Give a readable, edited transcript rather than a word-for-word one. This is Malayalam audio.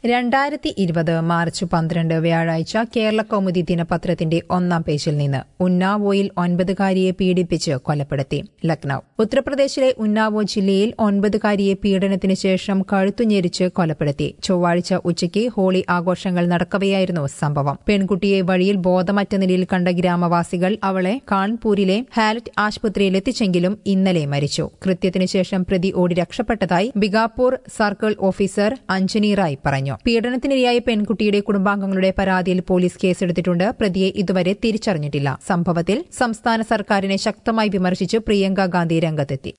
2020 മാർച്ച് 12 വ്യാഴാഴ്ച കേരളകൗമുദി ദിനപത്രത്തിന്റെ ഒന്നാം പേജിൽ നിന്ന് ഉന്നാവോയിൽ 9-കാരിയെ പീഡിപ്പിച്ച് കൊലപ്പെടുത്തി. ലക്നൌ. ഉത്തർപ്രദേശിലെ ഉന്നാവോ ജില്ലയിൽ 9-കാരിയെ പീഡനത്തിന് ശേഷം കഴുത്തുഞെരിച്ച് കൊലപ്പെടുത്തി. ചൊവ്വാഴ്ച ഉച്ചയ്ക്ക് ഹോളി ആഘോഷങ്ങൾ നടക്കവെയായിരുന്നു സംഭവം. പെൺകുട്ടിയെ വഴിയിൽ ബോധമറ്റ നിലയിൽ കണ്ട ഗ്രാമവാസികൾ അവളെ കാൺപൂരിലെ ഹാലറ്റ് ആശുപത്രിയിൽ എത്തിച്ചെങ്കിലും ഇന്നലെ മരിച്ചു. കൃത്യത്തിനു ശേഷം പ്രതി ഓടി രക്ഷപ്പെട്ടതായി ബിഗാപൂർ സർക്കിൾ ഓഫീസർ അഞ്ജനി റായ് പറഞ്ഞു. പീഡനത്തിനിരയായ പെൺകുട്ടിയുടെ കുടുംബാംഗങ്ങളുടെ പരാതിയിൽ പോലീസ് കേസെടുത്തിട്ടുണ്ട്. പ്രതിയെ ഇതുവരെ തിരിച്ചറിഞ്ഞിട്ടില്ല. സംഭവത്തിൽ സംസ്ഥാന സർക്കാരിനെ ശക്തമായി വിമർശിച്ച് പ്രിയങ്ക ഗാന്ധി രംഗത്തെത്തി.